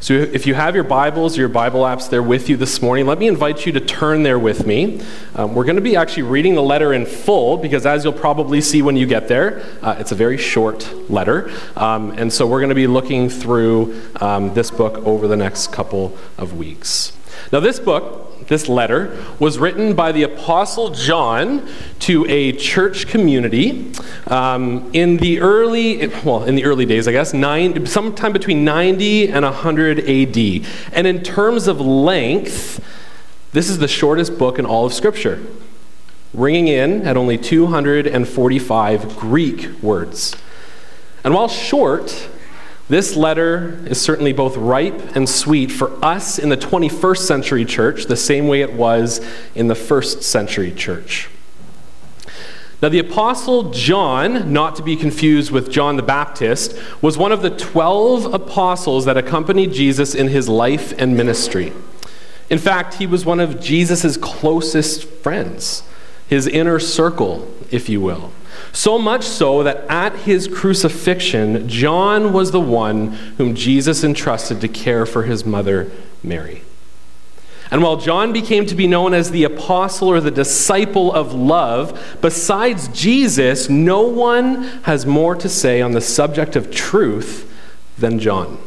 So if you have your Bibles or your Bible apps there with you this morning, let me invite you to turn there with me. We're going to be actually reading the letter in full because, as you'll probably see when you get there, it's a very short letter. And so we're going to be looking through this book over the next couple of weeks. Now this letter was written by the Apostle John to a church community in the early days, I guess, sometime between 90 and 100 AD. And in terms of length, this is the shortest book in all of Scripture, ringing in at only 245 Greek words. And while short, this letter is certainly both ripe and sweet for us in the 21st century church, the same way it was in the first century church. Now, the Apostle John, not to be confused with John the Baptist, was one of the 12 apostles that accompanied Jesus in his life and ministry. In fact, he was one of Jesus' closest friends, his inner circle, if you will. So much so that at his crucifixion, John was the one whom Jesus entrusted to care for his mother, Mary. And while John became to be known as the apostle or the disciple of love, besides Jesus, no one has more to say on the subject of truth than John.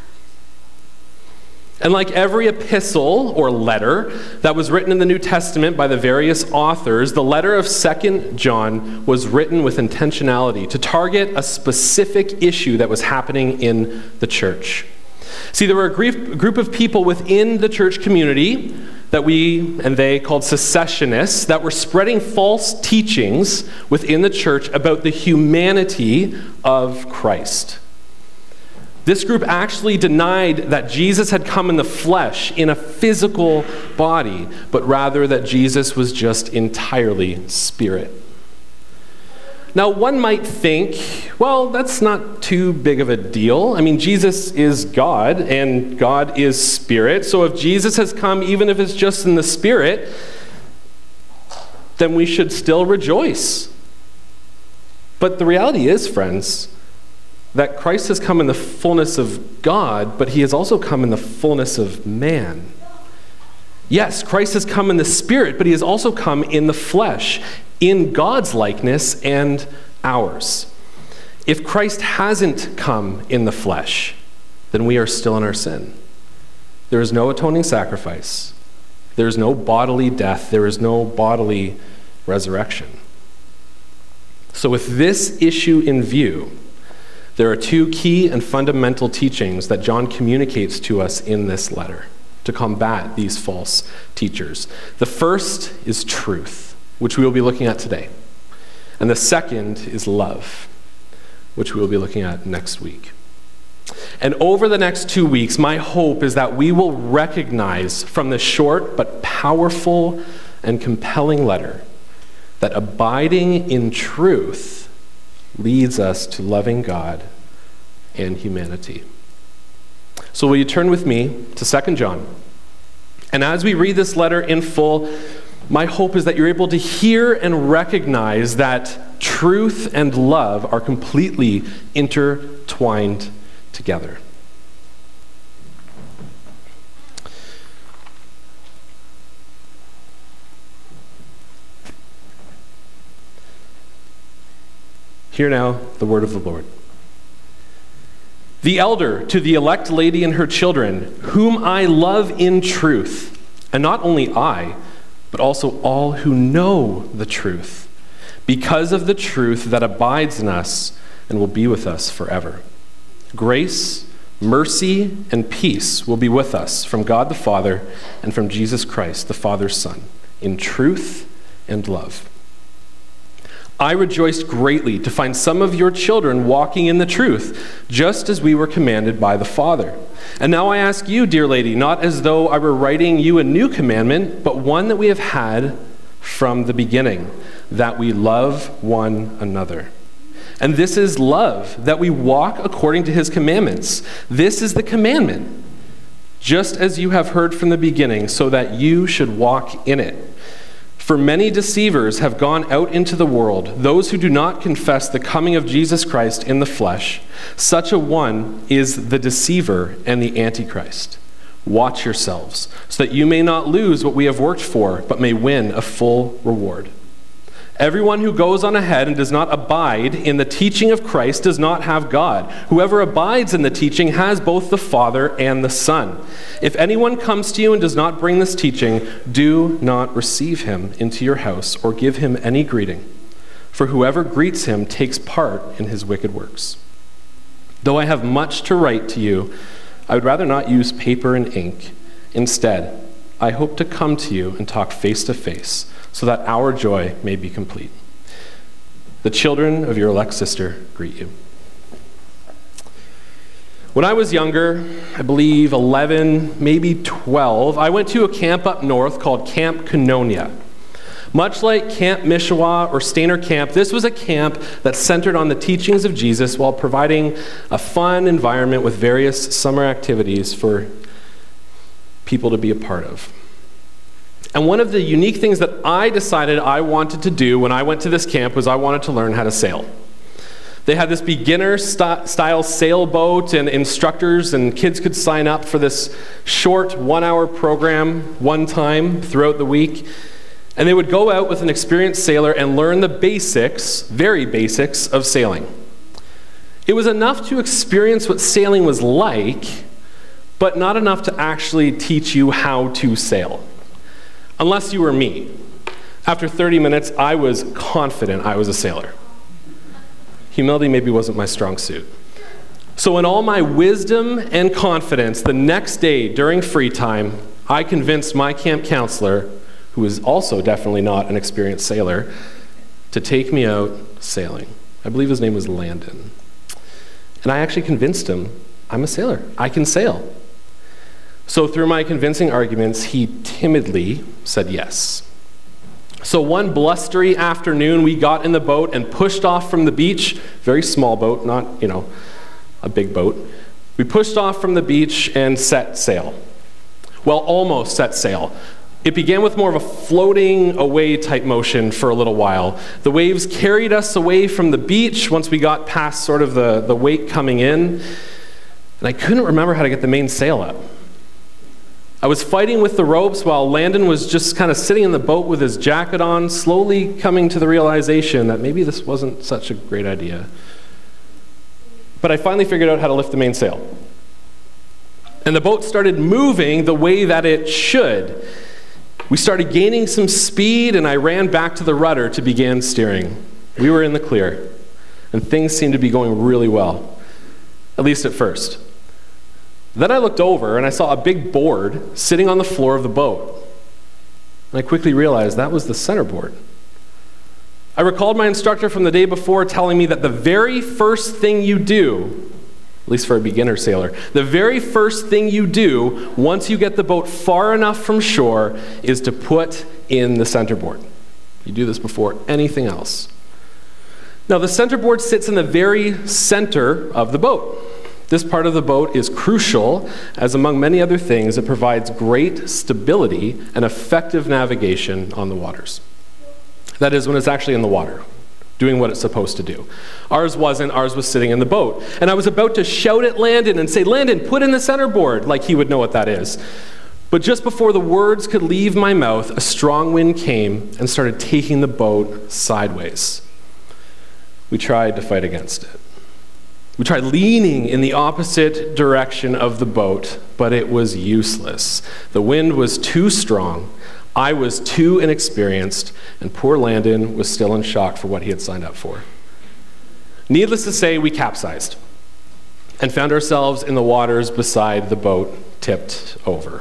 And like every epistle or letter that was written in the New Testament by the various authors, the letter of 2 John was written with intentionality to target a specific issue that was happening in the church. See, there were a group of people within the church community that we and they called secessionists that were spreading false teachings within the church about the humanity of Christ. This group actually denied that Jesus had come in the flesh, in a physical body, but rather that Jesus was just entirely spirit. Now, one might think, well, that's not too big of a deal. I mean, Jesus is God, and God is spirit. So if Jesus has come, even if it's just in the spirit, then we should still rejoice. But the reality is, friends, that Christ has come in the fullness of God, but he has also come in the fullness of man. Yes, Christ has come in the spirit, but he has also come in the flesh, in God's likeness and ours. If Christ hasn't come in the flesh, then we are still in our sin. There is no atoning sacrifice. There is no bodily death. There is no bodily resurrection. So with this issue in view, there are two key and fundamental teachings that John communicates to us in this letter to combat these false teachers. The first is truth, which we will be looking at today. And the second is love, which we will be looking at next week. And over the next 2 weeks, my hope is that we will recognize from this short but powerful and compelling letter that abiding in truth leads us to loving God and humanity. So will you turn with me to 2 John? And as we read this letter in full, my hope is that you're able to hear and recognize that truth and love are completely intertwined together. Hear now the word of the Lord. The elder to the elect lady and her children, whom I love in truth, and not only I, but also all who know the truth, because of the truth that abides in us and will be with us forever. Grace, mercy, and peace will be with us from God the Father and from Jesus Christ, the Father's Son, in truth and love. I rejoiced greatly to find some of your children walking in the truth, just as we were commanded by the Father. And now I ask you, dear lady, not as though I were writing you a new commandment, but one that we have had from the beginning, that we love one another. And this is love, that we walk according to his commandments. This is the commandment, just as you have heard from the beginning, so that you should walk in it. For many deceivers have gone out into the world, those who do not confess the coming of Jesus Christ in the flesh. Such a one is the deceiver and the Antichrist. Watch yourselves, so that you may not lose what we have worked for, but may win a full reward. Everyone who goes on ahead and does not abide in the teaching of Christ does not have God. Whoever abides in the teaching has both the Father and the Son. If anyone comes to you and does not bring this teaching, do not receive him into your house or give him any greeting. For whoever greets him takes part in his wicked works. Though I have much to write to you, I would rather not use paper and ink. Instead, I hope to come to you and talk face to face, so that our joy may be complete. The children of your elect sister greet you. When I was younger, I believe 11, maybe 12, I went to a camp up north called Camp Koinonia. Much like Camp Mishawa or Stainer Camp, this was a camp that centered on the teachings of Jesus while providing a fun environment with various summer activities for people to be a part of. And one of the unique things that I decided I wanted to do when I went to this camp was I wanted to learn how to sail. They had this beginner-style sailboat, and instructors and kids could sign up for this short 1-hour program one time throughout the week. And they would go out with an experienced sailor and learn the basics, very basics, of sailing. It was enough to experience what sailing was like, but not enough to actually teach you how to sail. Unless you were me. After 30 minutes, I was confident I was a sailor. Humility maybe wasn't my strong suit. So in all my wisdom and confidence, the next day during free time, I convinced my camp counselor, who is also definitely not an experienced sailor, to take me out sailing. I believe his name was Landon. And I actually convinced him, I'm a sailor. I can sail. So through my convincing arguments, he timidly said yes. So one blustery afternoon, we got in the boat and pushed off from the beach. Very small boat, not, a big boat. We pushed off from the beach and set sail. Well, almost set sail. It began with more of a floating away type motion for a little while. The waves carried us away from the beach once we got past sort of the wake coming in. And I couldn't remember how to get the main sail up. I was fighting with the ropes while Landon was just kind of sitting in the boat with his jacket on, slowly coming to the realization that maybe this wasn't such a great idea. But I finally figured out how to lift the main sail. And the boat started moving the way that it should. We started gaining some speed, and I ran back to the rudder to begin steering. We were in the clear, and things seemed to be going really well, at least at first. Then I looked over and I saw a big board sitting on the floor of the boat. And I quickly realized that was the centerboard. I recalled my instructor from the day before telling me that the very first thing you do, at least for a beginner sailor, the very first thing you do once you get the boat far enough from shore is to put in the centerboard. You do this before anything else. Now, the centerboard sits in the very center of the boat. This part of the boat is crucial, as among many other things, it provides great stability and effective navigation on the waters. That is, when it's actually in the water, doing what it's supposed to do. Ours wasn't. Ours was sitting in the boat. And I was about to shout at Landon and say, Landon, put in the centerboard, like he would know what that is. But just before the words could leave my mouth, a strong wind came and started taking the boat sideways. We tried to fight against it. We tried leaning in the opposite direction of the boat, but it was useless. The wind was too strong, I was too inexperienced, and poor Landon was still in shock for what he had signed up for. Needless to say, we capsized and found ourselves in the waters beside the boat, tipped over.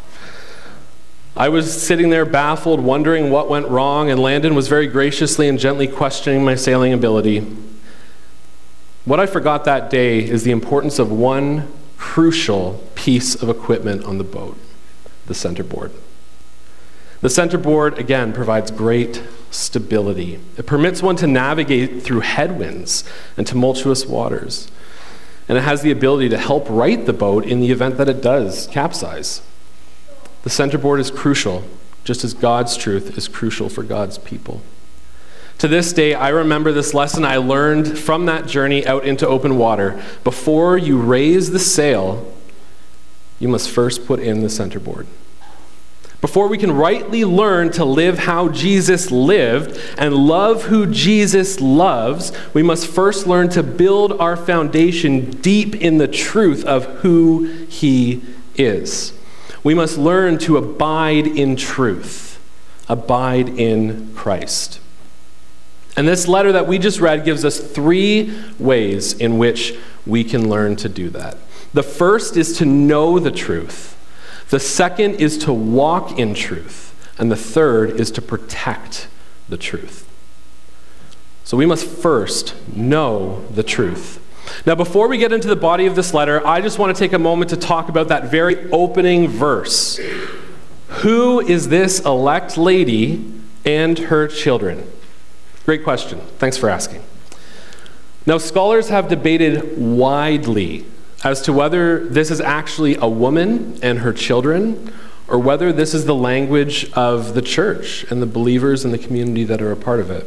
I was sitting there baffled, wondering what went wrong, and Landon was very graciously and gently questioning my sailing ability. What I forgot that day is the importance of one crucial piece of equipment on the boat, the centerboard. The centerboard, again, provides great stability. It permits one to navigate through headwinds and tumultuous waters. And it has the ability to help right the boat in the event that it does capsize. The centerboard is crucial just as God's truth is crucial for God's people. To this day, I remember this lesson I learned from that journey out into open water. Before you raise the sail, you must first put in the centerboard. Before we can rightly learn to live how Jesus lived and love who Jesus loves, we must first learn to build our foundation deep in the truth of who he is. We must learn to abide in truth, abide in Christ. And this letter that we just read gives us 3 ways in which we can learn to do that. The first is to know the truth. The second is to walk in truth. And the third is to protect the truth. So we must first know the truth. Now, before we get into the body of this letter, I just want to take a moment to talk about that very opening verse. Who is this elect lady and her children? Great question. Thanks for asking. Now, scholars have debated widely as to whether this is actually a woman and her children, or whether this is the language of the church and the believers in the community that are a part of it.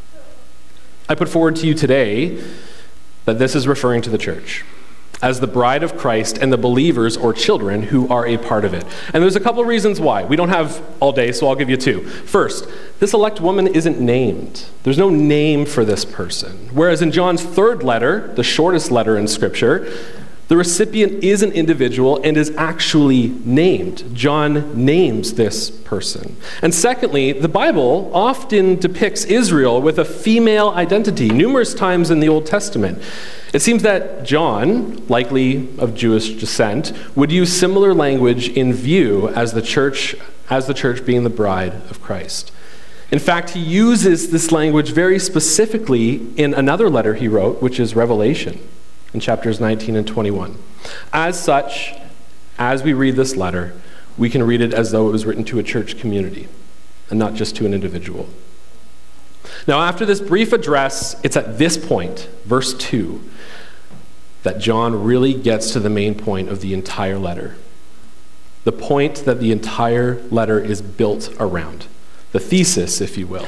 I put forward to you today that this is referring to the church as the bride of Christ and the believers or children who are a part of it. And there's a couple of reasons why. We don't have all day, so I'll give you 2. First, this elect woman isn't named. There's no name for this person. Whereas in John's 3rd letter, the shortest letter in Scripture, the recipient is an individual and is actually named. John names this person. And secondly, the Bible often depicts Israel with a female identity, numerous times in the Old Testament. It seems that John, likely of Jewish descent, would use similar language in view as the church being the bride of Christ. In fact, he uses this language very specifically in another letter he wrote, which is Revelation, in chapters 19 and 21. As such, as we read this letter, we can read it as though it was written to a church community and not just to an individual. Now, after this brief address, it's at this point, verse 2, that John really gets to the main point of the entire letter. The point that the entire letter is built around. The thesis, if you will.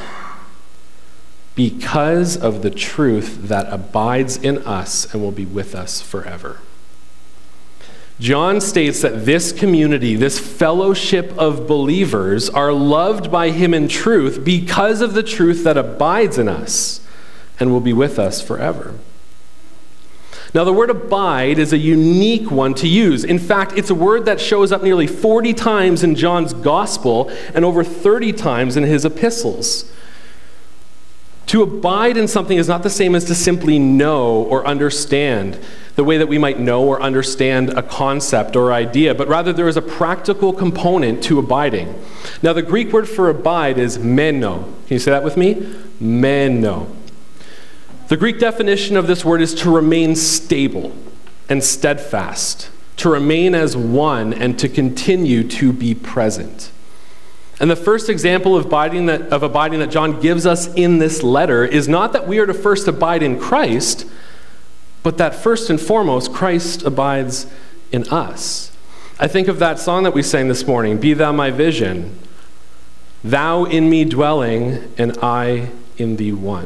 Because of the truth that abides in us and will be with us forever. John states that this community, this fellowship of believers, are loved by him in truth because of the truth that abides in us and will be with us forever. Now, the word abide is a unique one to use. In fact, it's a word that shows up nearly 40 times in John's gospel and over 30 times in his epistles. To abide in something is not the same as to simply know or understand the way that we might know or understand a concept or idea, but rather there is a practical component to abiding. Now, the Greek word for abide is meno. Can you say that with me? Meno. The Greek definition of this word is to remain stable and steadfast, to remain as one and to continue to be present. And the first example of abiding that John gives us in this letter is not that we are to first abide in Christ, but that first and foremost, Christ abides in us. I think of that song that we sang this morning, Be Thou My Vision, Thou in me dwelling, and I in thee one.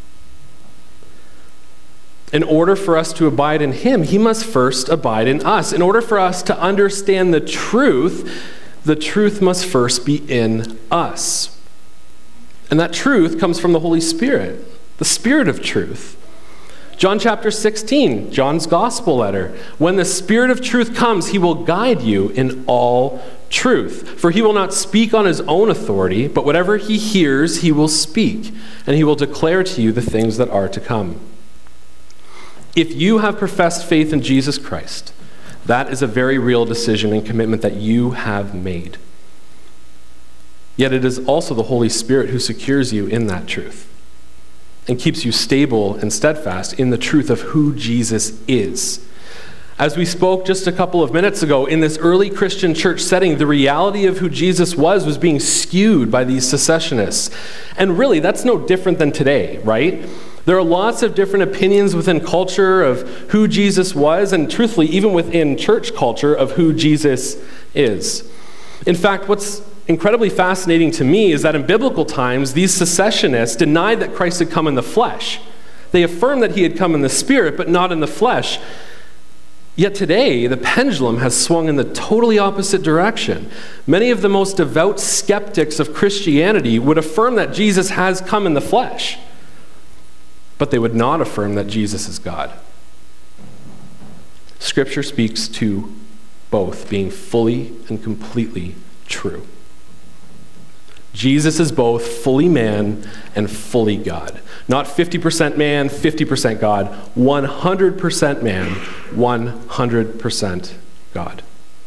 In order for us to abide in him, he must first abide in us. In order for us to understand the truth must first be in us. And that truth comes from the Holy Spirit, the Spirit of truth. John chapter 16, John's gospel letter. When the Spirit of truth comes, he will guide you in all truth. For he will not speak on his own authority, but whatever he hears, he will speak, and he will declare to you the things that are to come. If you have professed faith in Jesus Christ, that is a very real decision and commitment that you have made. Yet it is also the Holy Spirit who secures you in that truth and keeps you stable and steadfast in the truth of who Jesus is. As we spoke just a couple of minutes ago, in this early Christian church setting, the reality of who Jesus was being skewed by these secessionists. And really, that's no different than today, right? There are lots of different opinions within culture of who Jesus was, and truthfully, even within church culture, of who Jesus is. In fact, what's incredibly fascinating to me is that in biblical times, these secessionists denied that Christ had come in the flesh. They affirmed that he had come in the spirit, but not in the flesh. Yet today, the pendulum has swung in the totally opposite direction. Many of the most devout skeptics of Christianity would affirm that Jesus has come in the flesh, but they would not affirm that Jesus is God. Scripture speaks to both being fully and completely true. Jesus is both fully man and fully God. Not 50% man, 50% God. 100% man, 100% God.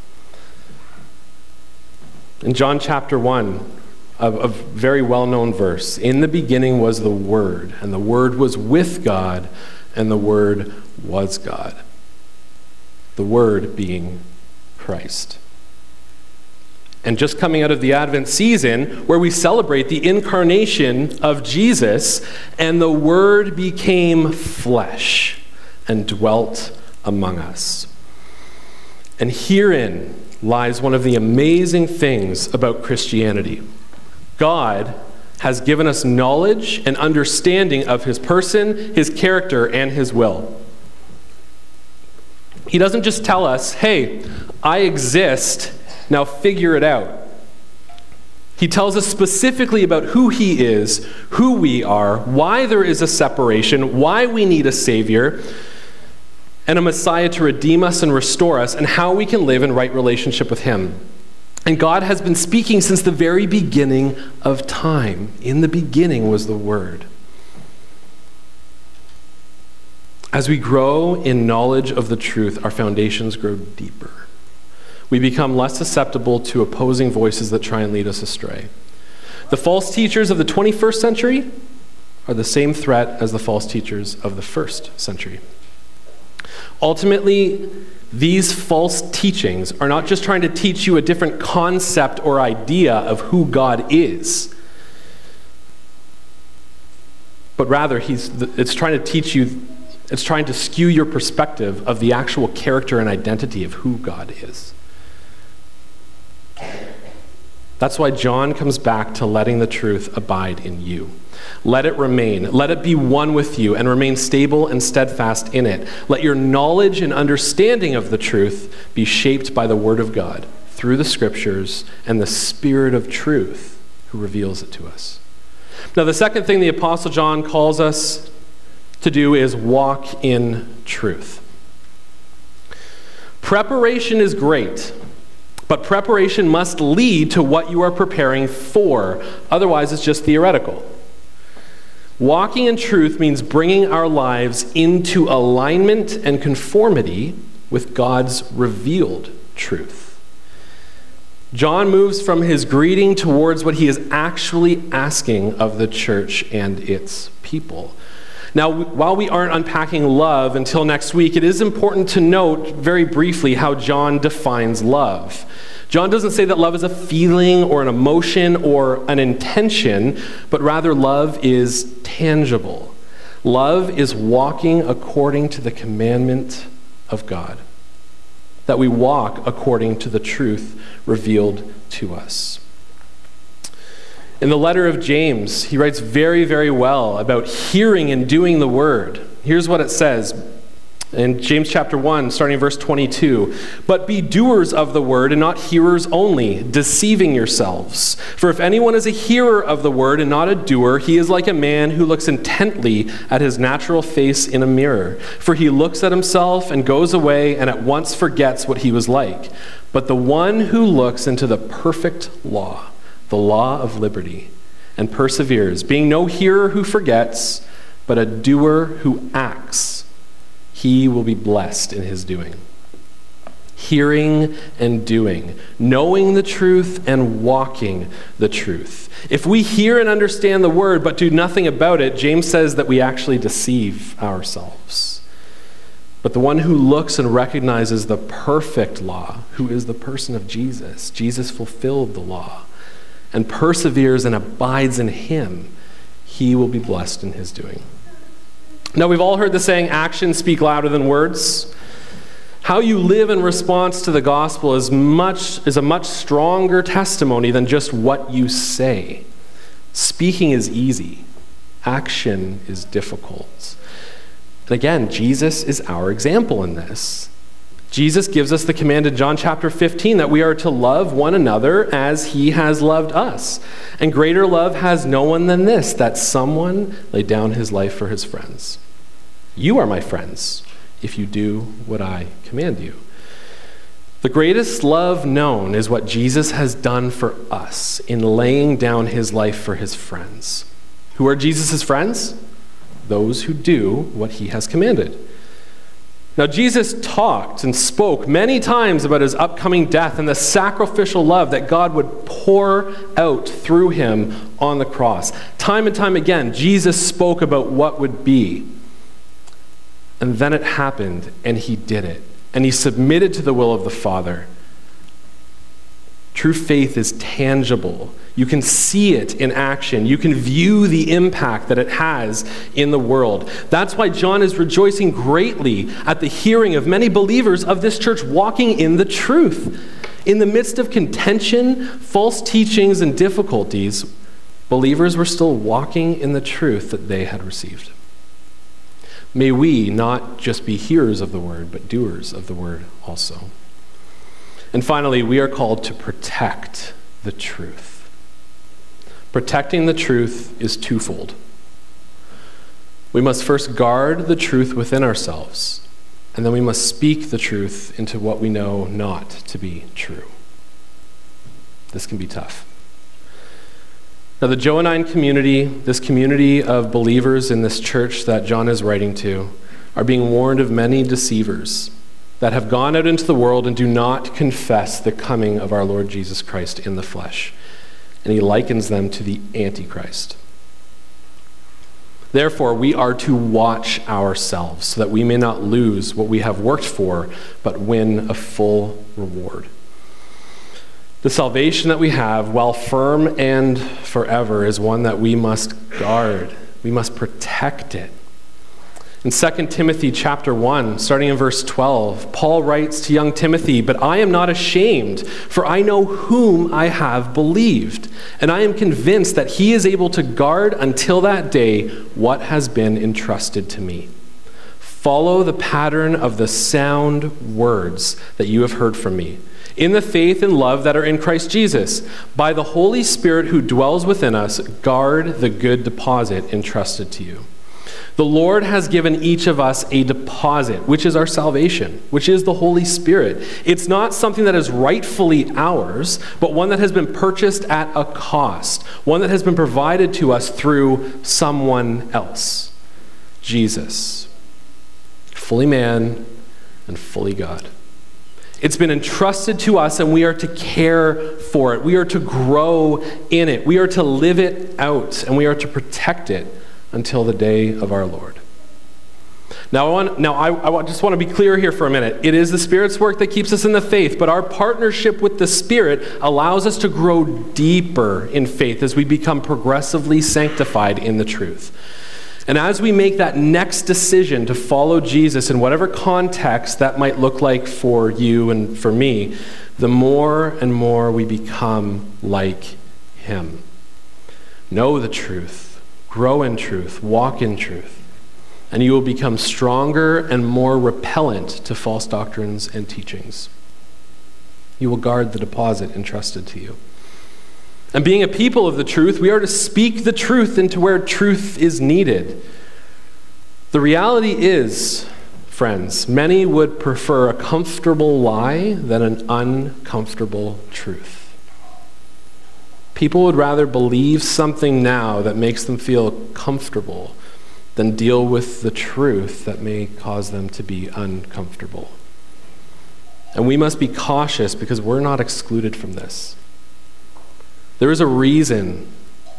In John chapter 1, a very well-known verse, in the beginning was the Word, and the Word was with God, and the Word was God. The Word being Christ. And just coming out of the Advent season, where we celebrate the incarnation of Jesus, and the Word became flesh and dwelt among us. And herein lies one of the amazing things about Christianity. God has given us knowledge and understanding of his person, his character, and his will. He doesn't just tell us, hey, I exist, now figure it out. He tells us specifically about who he is, who we are, why there is a separation, why we need a Savior, and a Messiah to redeem us and restore us, and how we can live in right relationship with him. And God has been speaking since the very beginning of time. In the beginning was the Word. As we grow in knowledge of the truth, our foundations grow deeper. We become less susceptible to opposing voices that try and lead us astray. The false teachers of the 21st century are the same threat as the false teachers of the first century. Ultimately, these false teachings are not just trying to teach you a different concept or idea of who God is, but rather it's trying to teach you, it's trying to skew your perspective of the actual character and identity of who God is. That's why John comes back to letting the truth abide in you. Let it remain. Let it be one with you and remain stable and steadfast in it. Let your knowledge and understanding of the truth be shaped by the Word of God through the Scriptures and the Spirit of truth who reveals it to us. Now, the second thing the Apostle John calls us to do is walk in truth. Preparation is great. But preparation must lead to what you are preparing for. Otherwise, it's just theoretical. Walking in truth means bringing our lives into alignment and conformity with God's revealed truth. John moves from his greeting towards what he is actually asking of the church and its people. Now, while we aren't unpacking love until next week, it is important to note very briefly how John defines love. John doesn't say that love is a feeling or an emotion or an intention, but rather love is tangible. Love is walking according to the commandment of God, that we walk according to the truth revealed to us. In the letter of James, he writes very, very well about hearing and doing the word. Here's what it says in James chapter 1, starting in verse 22. But be doers of the word and not hearers only, deceiving yourselves. For if anyone is a hearer of the word and not a doer, he is like a man who looks intently at his natural face in a mirror. For he looks at himself and goes away and at once forgets what he was like. But the one who looks into the perfect law, the law of liberty, and perseveres, being no hearer who forgets, but a doer who acts, he will be blessed in his doing. Hearing and doing, knowing the truth and walking the truth. If we hear and understand the word but do nothing about it, James says that we actually deceive ourselves. But the one who looks and recognizes the perfect law, who is the person of Jesus, Jesus fulfilled the law, and perseveres and abides in him, he will be blessed in his doing. Now, we've all heard the saying, actions speak louder than words. How you live in response to the gospel is a much stronger testimony than just what you say. Speaking is easy. Action is difficult. And again, Jesus is our example in this. Jesus gives us the command in John chapter 15 that we are to love one another as he has loved us. And greater love has no one than this, that someone lay down his life for his friends. You are my friends if you do what I command you. The greatest love known is what Jesus has done for us in laying down his life for his friends. Who are Jesus' friends? Those who do what he has commanded. Now, Jesus talked and spoke many times about his upcoming death and the sacrificial love that God would pour out through him on the cross. Time and time again, Jesus spoke about what would be. And then it happened, and he did it. And he submitted to the will of the Father. True faith is tangible. You can see it in action. You can view the impact that it has in the world. That's why John is rejoicing greatly at the hearing of many believers of this church walking in the truth. In the midst of contention, false teachings, and difficulties, believers were still walking in the truth that they had received. May we not just be hearers of the word, but doers of the word also. And finally, we are called to protect the truth. Protecting the truth is twofold. We must first guard the truth within ourselves, and then we must speak the truth into what we know not to be true. This can be tough. Now, the Johannine community, this community of believers in this church that John is writing to, are being warned of many deceivers that have gone out into the world and do not confess the coming of our Lord Jesus Christ in the flesh. And he likens them to the Antichrist. Therefore, we are to watch ourselves so that we may not lose what we have worked for, but win a full reward. The salvation that we have, while firm and forever, is one that we must guard. We must protect it. In 2 Timothy chapter 1, starting in verse 12, Paul writes to young Timothy, "But I am not ashamed, for I know whom I have believed, and I am convinced that he is able to guard until that day what has been entrusted to me. Follow the pattern of the sound words that you have heard from me, in the faith and love that are in Christ Jesus. By the Holy Spirit who dwells within us, guard the good deposit entrusted to you. The Lord has given each of us a deposit, which is our salvation, which is the Holy Spirit. It's not something that is rightfully ours, but one that has been purchased at a cost, one that has been provided to us through someone else, Jesus, fully man and fully God. It's been entrusted to us, and we are to care for it. We are to grow in it. We are to live it out, and we are to protect it until the day of our Lord." Now, I just want to be clear here for a minute. It is the Spirit's work that keeps us in the faith, but our partnership with the Spirit allows us to grow deeper in faith as we become progressively sanctified in the truth. And as we make that next decision to follow Jesus in whatever context that might look like for you and for me, the more and more we become like him. Know the truth. Grow in truth, walk in truth, and you will become stronger and more repellent to false doctrines and teachings. You will guard the deposit entrusted to you. And being a people of the truth, we are to speak the truth into where truth is needed. The reality is, friends, many would prefer a comfortable lie than an uncomfortable truth. People would rather believe something now that makes them feel comfortable than deal with the truth that may cause them to be uncomfortable. And we must be cautious because we're not excluded from this. There is a reason,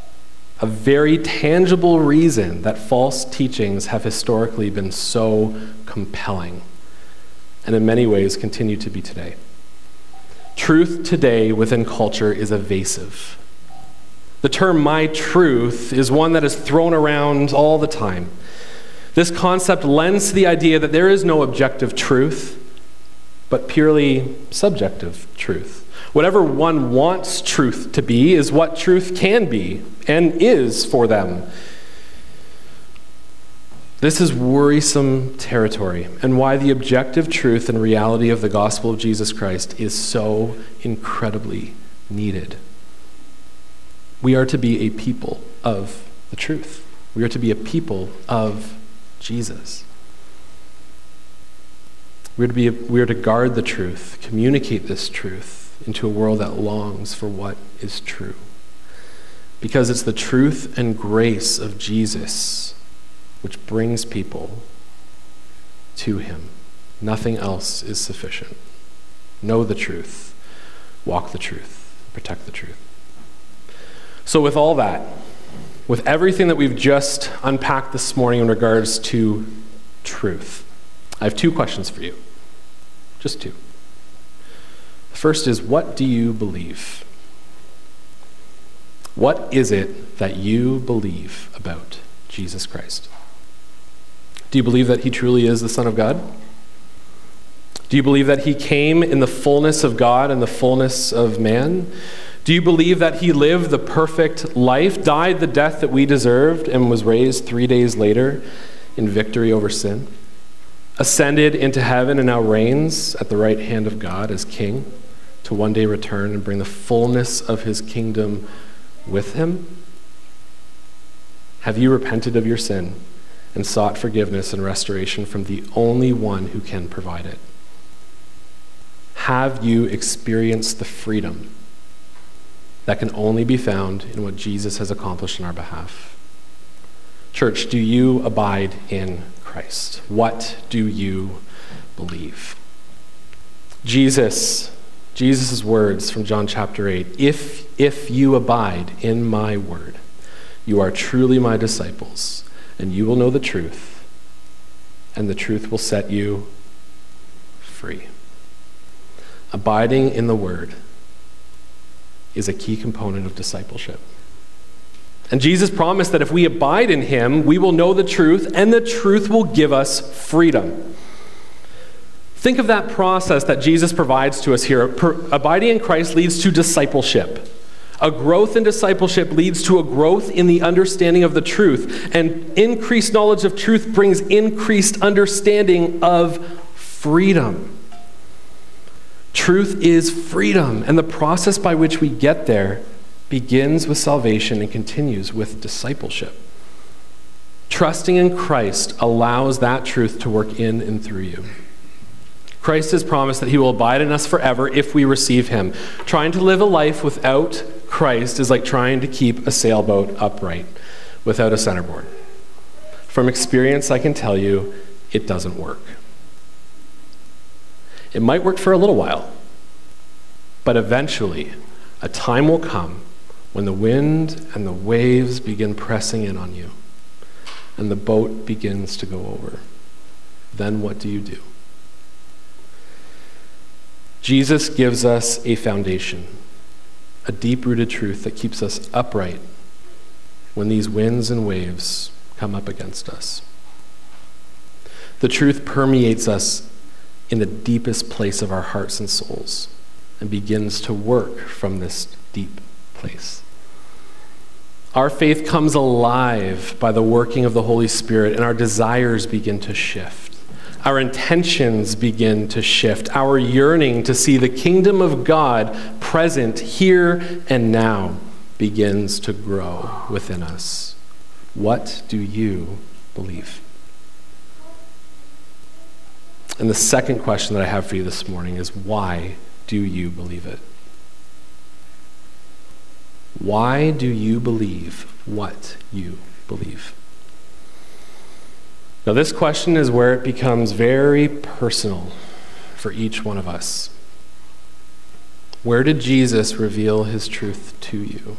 a very tangible reason, that false teachings have historically been so compelling, and in many ways continue to be today. Truth today within culture is evasive. The term "my truth" is one that is thrown around all the time. This concept lends to the idea that there is no objective truth, but purely subjective truth. Whatever one wants truth to be is what truth can be and is for them. This is worrisome territory, and why the objective truth and reality of the gospel of Jesus Christ is so incredibly needed. We are to be a people of the truth. We are to be a people of Jesus. We are to guard the truth, communicate this truth into a world that longs for what is true. Because it's the truth and grace of Jesus which brings people to him. Nothing else is sufficient. Know the truth, walk the truth, protect the truth. So with all that, with everything that we've just unpacked this morning in regards to truth, I have two questions for you. Just two. The first is, what do you believe? What is it that you believe about Jesus Christ? Do you believe that he truly is the Son of God? Do you believe that he came in the fullness of God and the fullness of man? Do you believe that he lived the perfect life, died the death that we deserved, and was raised 3 days later in victory over sin? Ascended into heaven and now reigns at the right hand of God as king, to one day return and bring the fullness of his kingdom with him? Have you repented of your sin and sought forgiveness and restoration from the only one who can provide it? Have you experienced the freedom that can only be found in what Jesus has accomplished on our behalf? Church, do you abide in Christ? What do you believe? Jesus' words from John chapter 8, if you abide in my word, you are truly my disciples, and you will know the truth, and the truth will set you free. Abiding in the word is a key component of discipleship. And Jesus promised that if we abide in him, we will know the truth, and the truth will give us freedom. Think of that process that Jesus provides to us here. Abiding in Christ leads to discipleship. A growth in discipleship leads to a growth in the understanding of the truth. And increased knowledge of truth brings increased understanding of freedom. Truth is freedom, and the process by which we get there begins with salvation and continues with discipleship. Trusting in Christ allows that truth to work in and through you. Christ has promised that he will abide in us forever if we receive him. Trying to live a life without Christ is like trying to keep a sailboat upright without a centerboard. From experience, I can tell you, it doesn't work. It might work for a little while, but eventually, a time will come when the wind and the waves begin pressing in on you, and the boat begins to go over. Then what do? Jesus gives us a foundation, a deep-rooted truth that keeps us upright when these winds and waves come up against us. The truth permeates us in the deepest place of our hearts and souls and begins to work from this deep place. Our faith comes alive by the working of the Holy Spirit, and our desires begin to shift. Our intentions begin to shift. Our yearning to see the kingdom of God present here and now begins to grow within us. What do you believe? And the second question that I have for you this morning is, why do you believe it? Why do you believe what you believe? Now, this question is where it becomes very personal for each one of us. Where did Jesus reveal his truth to you?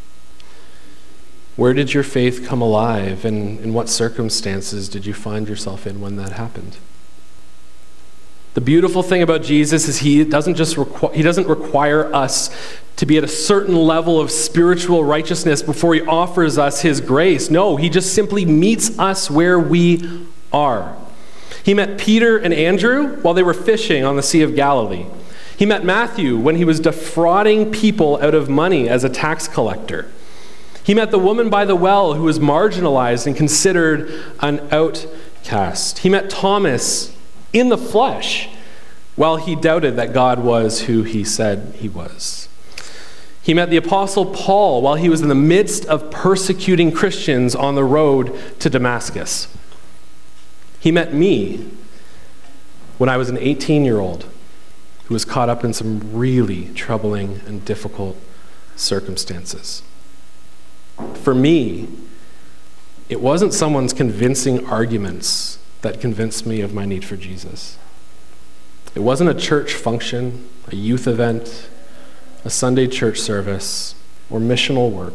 Where did your faith come alive, and in what circumstances did you find yourself in when that happened? The beautiful thing about Jesus is he doesn't require us to be at a certain level of spiritual righteousness before he offers us his grace. No, he just simply meets us where we are. He met Peter and Andrew while they were fishing on the Sea of Galilee. He met Matthew when he was defrauding people out of money as a tax collector. He met the woman by the well who was marginalized and considered an outcast. He met Thomas in the flesh while he doubted that God was who he said he was. He met the Apostle Paul while he was in the midst of persecuting Christians on the road to Damascus. He met me when I was an 18-year-old who was caught up in some really troubling and difficult circumstances. For me, it wasn't someone's convincing arguments that convinced me of my need for Jesus. It wasn't a church function, a youth event, a Sunday church service, or missional work.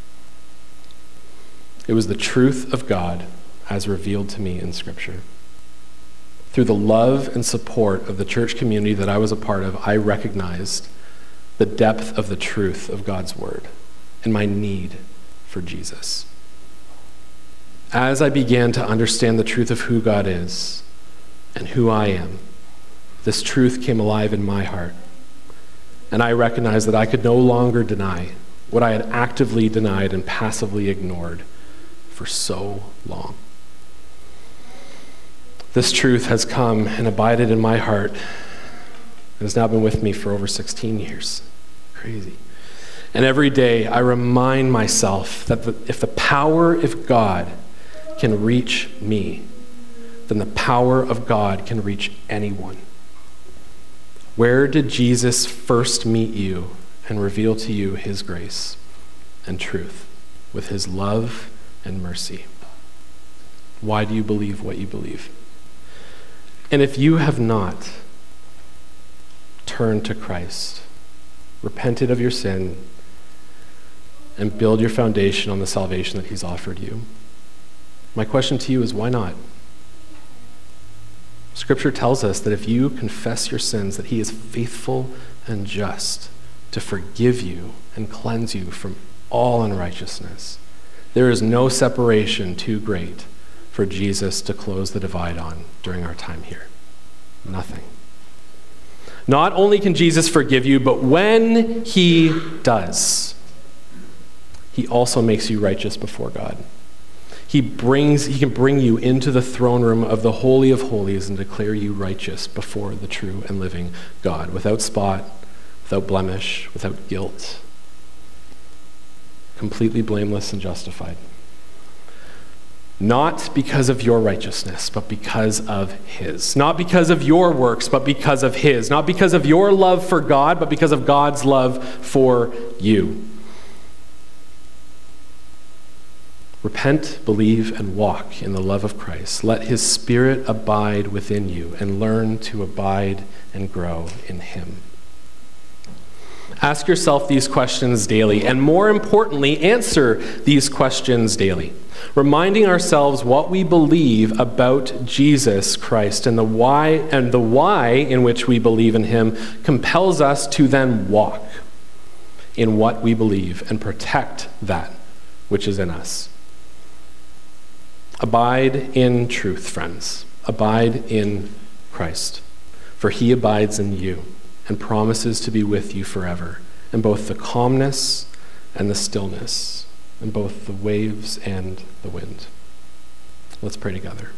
It was the truth of God as revealed to me in Scripture. Through the love and support of the church community that I was a part of, I recognized the depth of the truth of God's word and my need for Jesus. As I began to understand the truth of who God is and who I am, this truth came alive in my heart. And I recognized that I could no longer deny what I had actively denied and passively ignored for so long. This truth has come and abided in my heart and has now been with me for over 16 years. Crazy. And every day I remind myself that if the power of God can reach me, then the power of God can reach anyone. Where did Jesus first meet you and reveal to you his grace and truth with his love and mercy? Why do you believe what you believe? And if you have not turned to Christ, repented of your sin, and build your foundation on the salvation that he's offered you, my question to you is, why not? Scripture tells us that if you confess your sins, that he is faithful and just to forgive you and cleanse you from all unrighteousness. There is no separation too great for Jesus to close the divide on during our time here. Nothing. Not only can Jesus forgive you, but when he does, he also makes you righteous before God. He can bring you into the throne room of the Holy of Holies and declare you righteous before the true and living God, without spot, without blemish, without guilt, completely blameless and justified. Not because of your righteousness, but because of his. Not because of your works, but because of his. Not because of your love for God, but because of God's love for you. Repent, believe, and walk in the love of Christ. Let his Spirit abide within you and learn to abide and grow in him. Ask yourself these questions daily, and more importantly, answer these questions daily, reminding ourselves what we believe about Jesus Christ, and the why in which we believe in him compels us to then walk in what we believe and protect that which is in us. Abide in truth, friends. Abide in Christ, for he abides in you and promises to be with you forever, in both the calmness and the stillness, in both the waves and the wind. Let's pray together.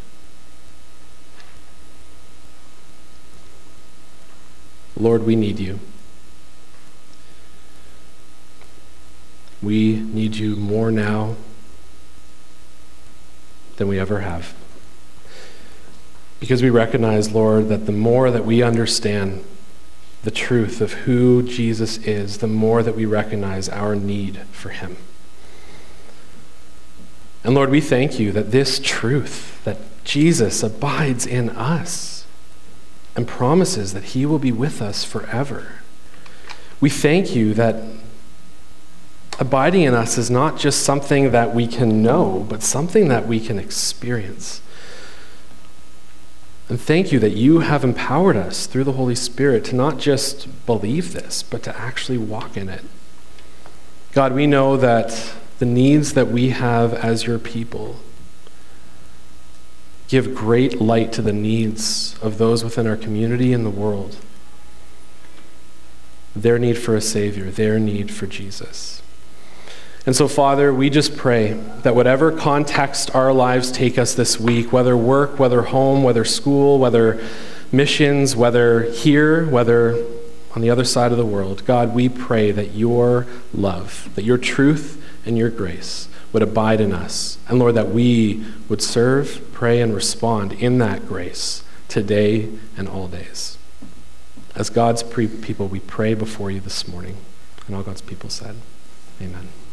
Lord, we need you. We need you more now than we ever have. Because we recognize, Lord, that the more that we understand the truth of who Jesus is, the more that we recognize our need for him. And Lord, we thank you that this truth, that Jesus abides in us and promises that he will be with us forever. We thank you that abiding in us is not just something that we can know, but something that we can experience. And thank you that you have empowered us through the Holy Spirit to not just believe this, but to actually walk in it. God, we know that the needs that we have as your people give great light to the needs of those within our community and the world. Their need for a Savior, their need for Jesus. And so, Father, we just pray that whatever context our lives take us this week, whether work, whether home, whether school, whether missions, whether here, whether on the other side of the world, God, we pray that your love, that your truth and your grace would abide in us. And Lord, that we would serve, pray, and respond in that grace today and all days. As God's people, we pray before you this morning. And all God's people said, amen.